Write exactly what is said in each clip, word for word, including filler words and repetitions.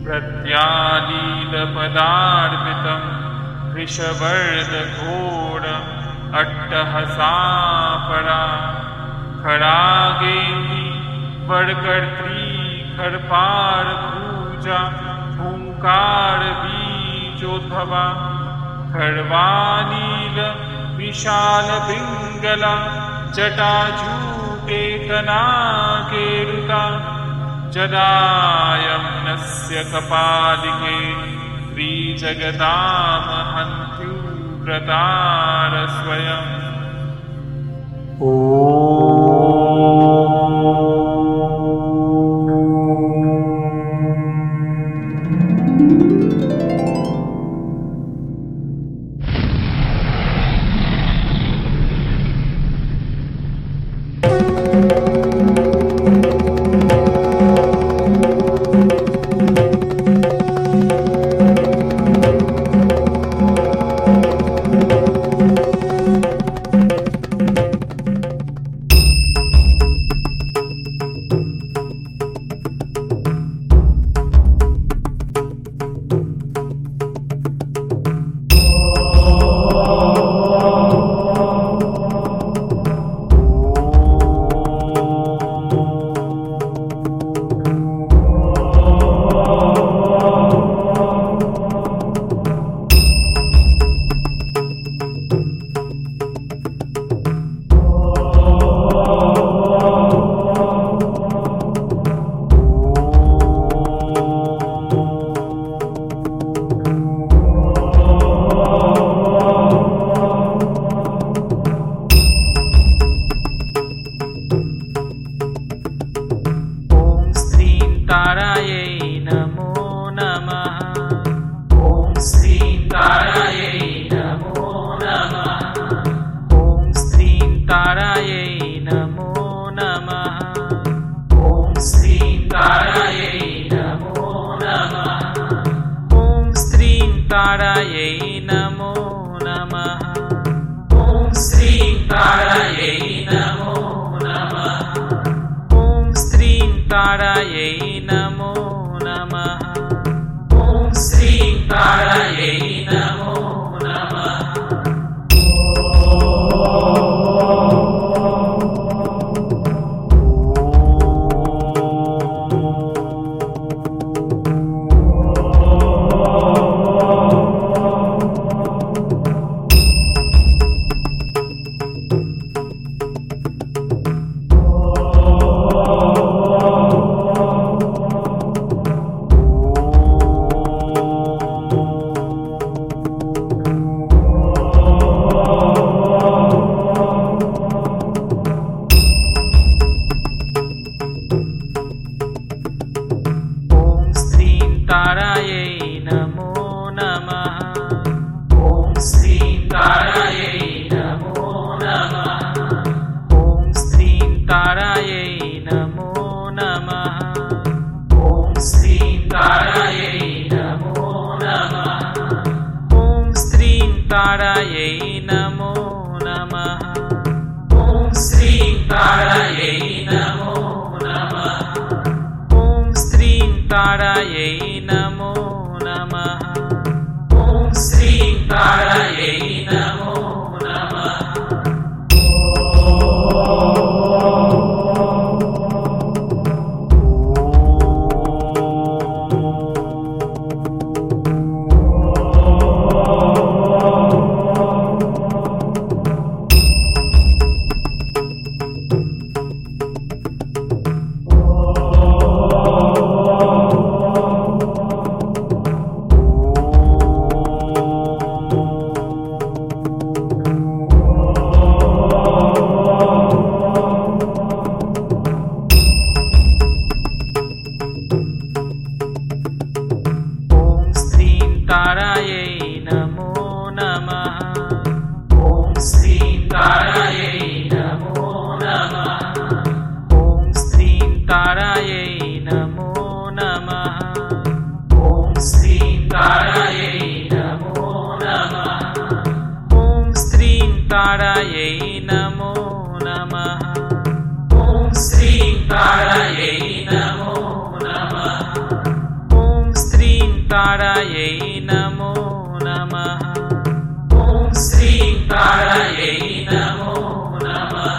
प्रत्यालीलपदार्पितं वृषवर्दघोरम् अट्टहसापरा खरागेति वरकर्त्री खरपारभूजा हुंकारबीजोद्भवा खर्वानील विशालपिङ्गला जटाजूटे कनाकेरुता जदायम्नस्य कपालिके त्रिजगतामहन्त्युव्रतार स्वयम्। ॐ तारायै नमो नमः। ॐ श्री तारायै नमो नमः। ॐ श्रीं तारायै नमो नमः।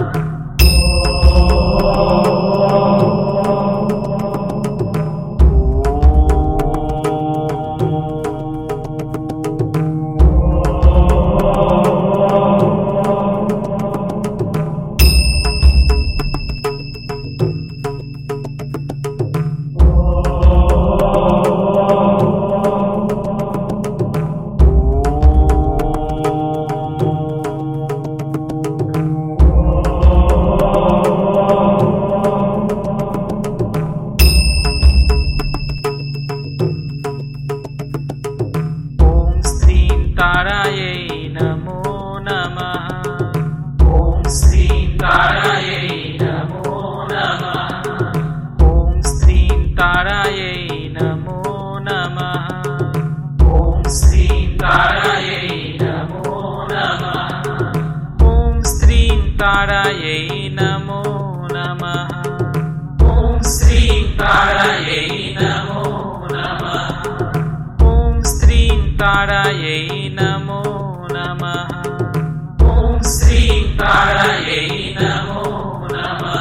तारायै नमो नमः। ॐ श्रीं तारायै नमो नमः। ॐ श्रीं तारायै नमो नमः। ॐ श्रीं तारायै नमो नमः।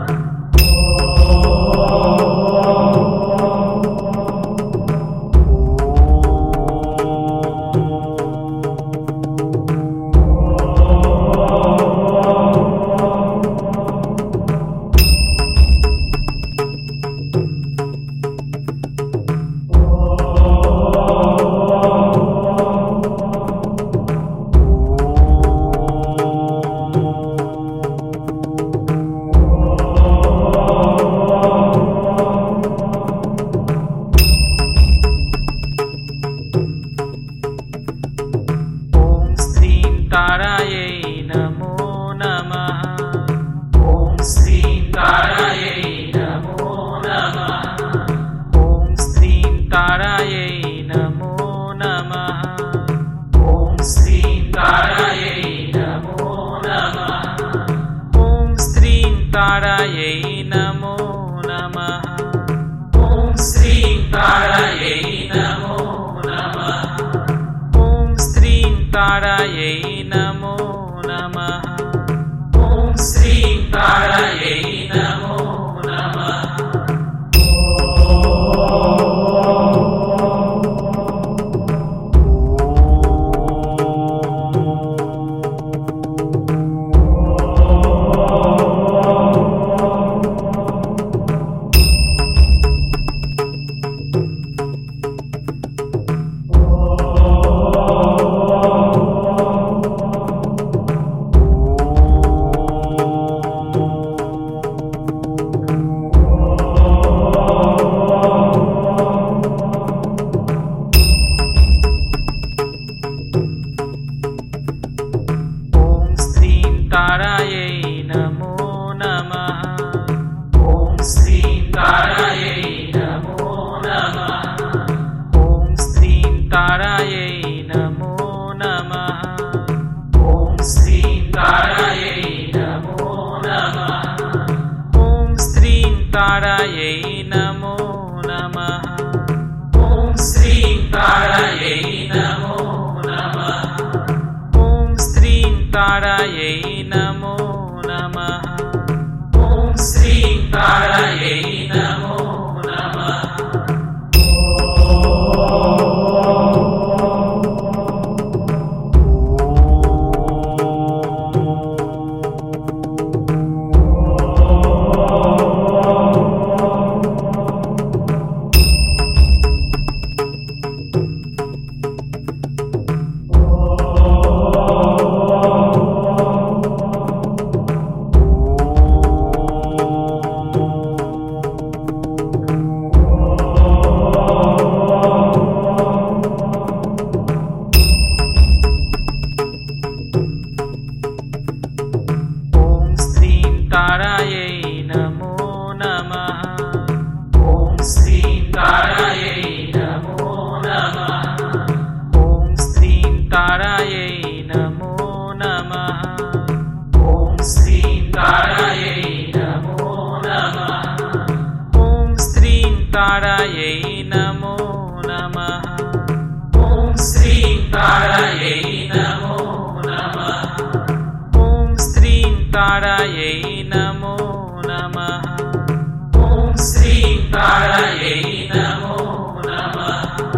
तारायै नमो नमः। ॐ श्रीं तारायै नमो नमः। ॐ श्रीं तारायै नमो नमः। ॐ श्रीं तारायै नमो नमः। तारायै नमो नमः। ॐ श्रीं तारायै नमो नमः। ॐ श्रीं तारायै नमो नमः। ॐ श्रीं तारायै नमो नमः। तारायै नमो नमः। ॐ श्रीं तारायै नमो नमः। ॐ श्रीं तारायै नमो नमः। ॐ श्रीं तारायै नमो नमः।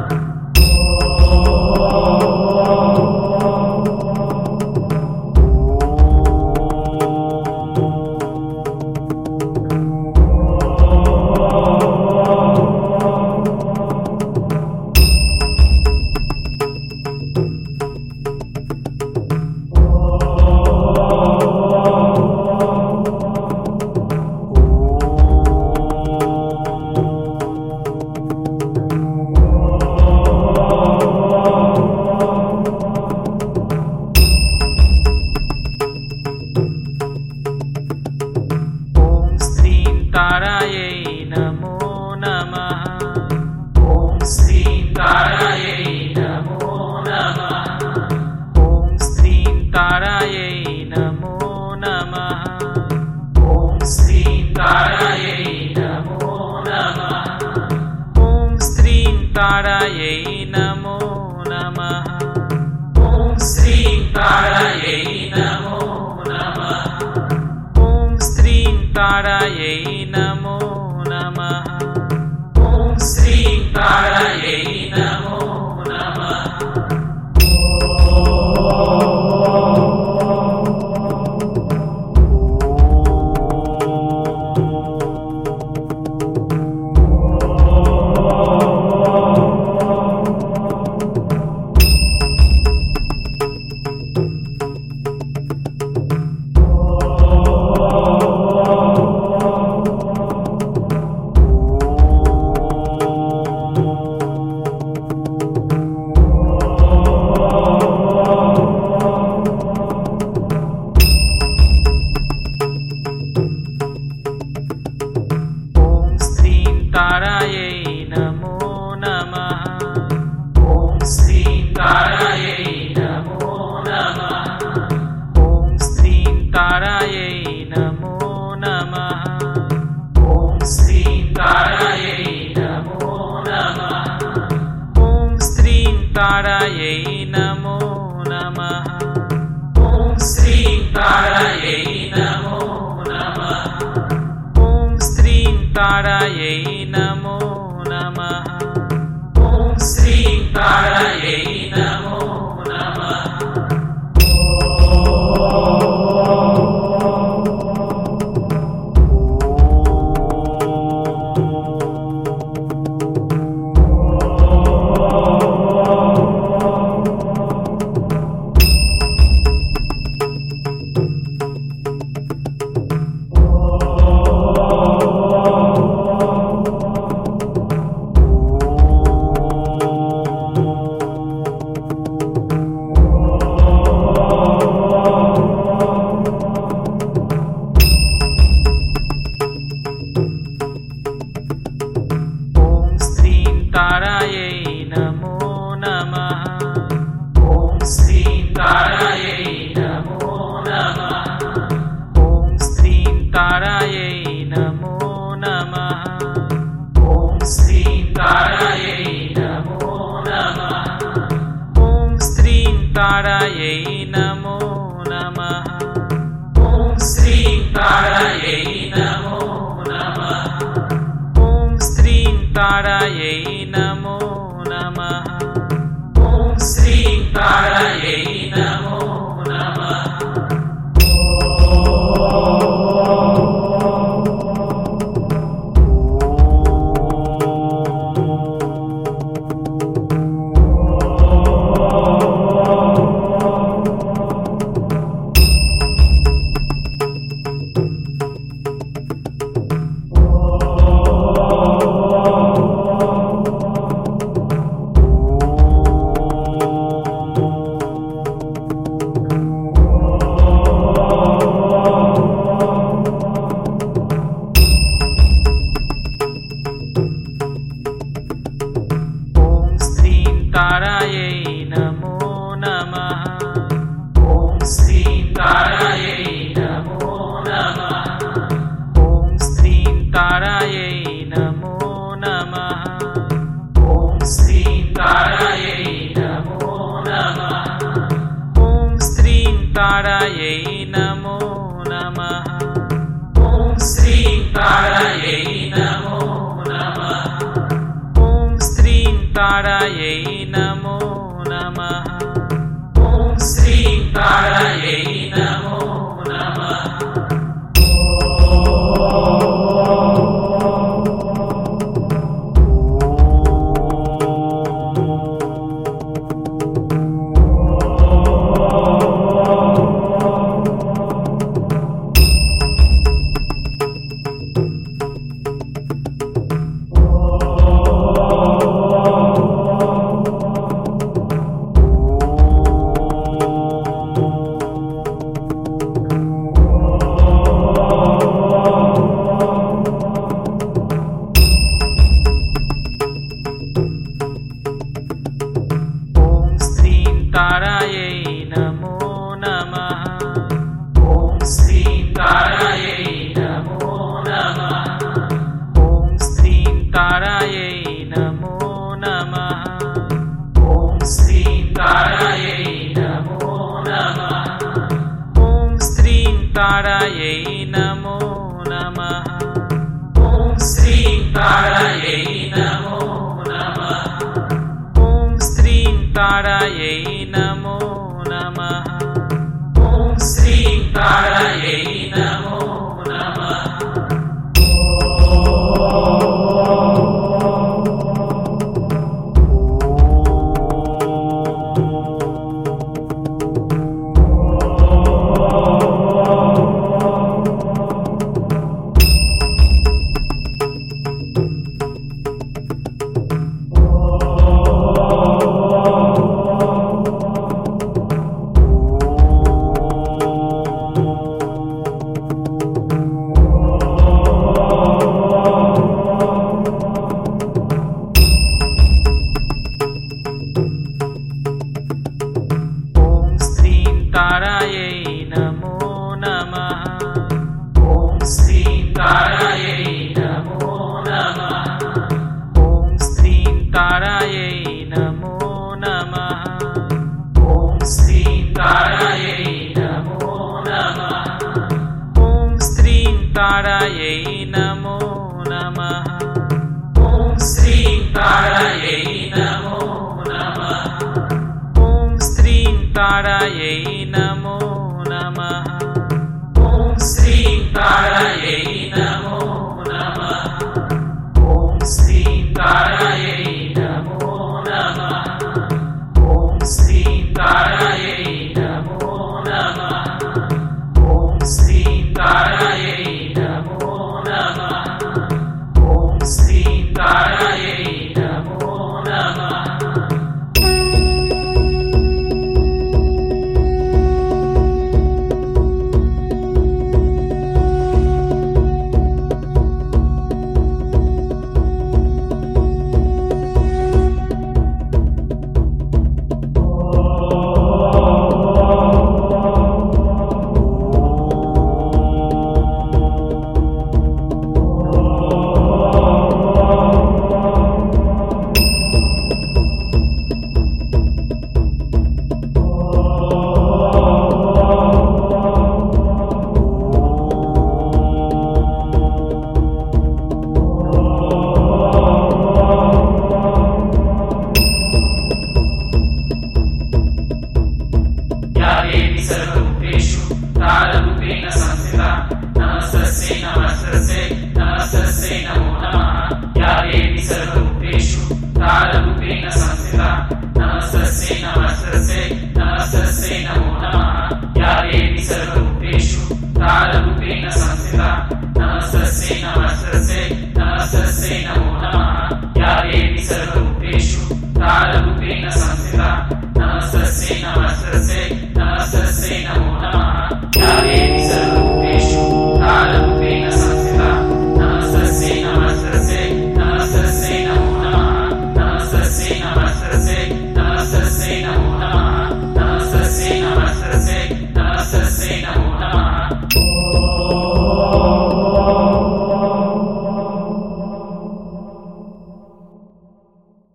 तारायै नमो नमः। ॐ श्रीं तारायै नमो नमः। ॐ श्रीं तारायै नमो नमः। ॐ श्रीं तारायै नमो नमः। ॐ श्रीं तारायै नमो नमः। ॐ श्रीं तारायै नमो नमः। ॐ श्रीं तारायै नमो नमः। ॐ श्रीं तारायै नमो नमः। तारायै नमो नमः। ॐ श्रीं तारायै नमो नमः। ॐ श्रीं तारायै नमो नमः। ॐ श्रीं तारायै नमो नमः। ॐ श्रीं तारायै नमो नमः। ॐ श्रीं तारायै नमो नमः। ॐ श्रीं तारायै नमो नमः। ॐ श्रीं तारायै नमो नमः। तारायै नमो नमः। ॐ श्रीं तारायै नमो नमः। ॐ श्रीं तारायै नमो नमः। ॐ श्रीं तारायै नमो नमः। ॐ श्रीं तारायै नमो नमः। ॐ श्रीं तारायै नमो नमः। ॐ श्रीं तारायै नमो नमः। ॐ श्रीं तारायै नमो नमः। तारायै नमो नमः। तारायै नमो नमः। ॐ श्रीं तारायै नमो नमः। ॐ श्रीं तारायै नमो नमः। ॐ श्रीं तारायै नमो नमः। तारायै नमो नमः। ॐ श्रीं तारायै नमो नमः। ॐ श्रीं तारायै नमो नमः। ॐ श्रीं तारायै नमो नमः। ॐ श्रीं तारायै नमो नमः। ॐ श्रीं तारायै नमो नमः। ॐ श्रीं तारायै नमो नमः। ॐ श्रीं तारायै नमो नमः। तारायै नमो नमः। ॐ श्रीं तारायै नमो नमः। ॐ श्रीं तारायै नमो नमः। ॐ श्रीं तारायै नमो नमः। ॐ श्रीं तारायै नमो नमः। ॐ श्रीं तारायै नमो नमः। ॐ श्रीं तारायै नमः।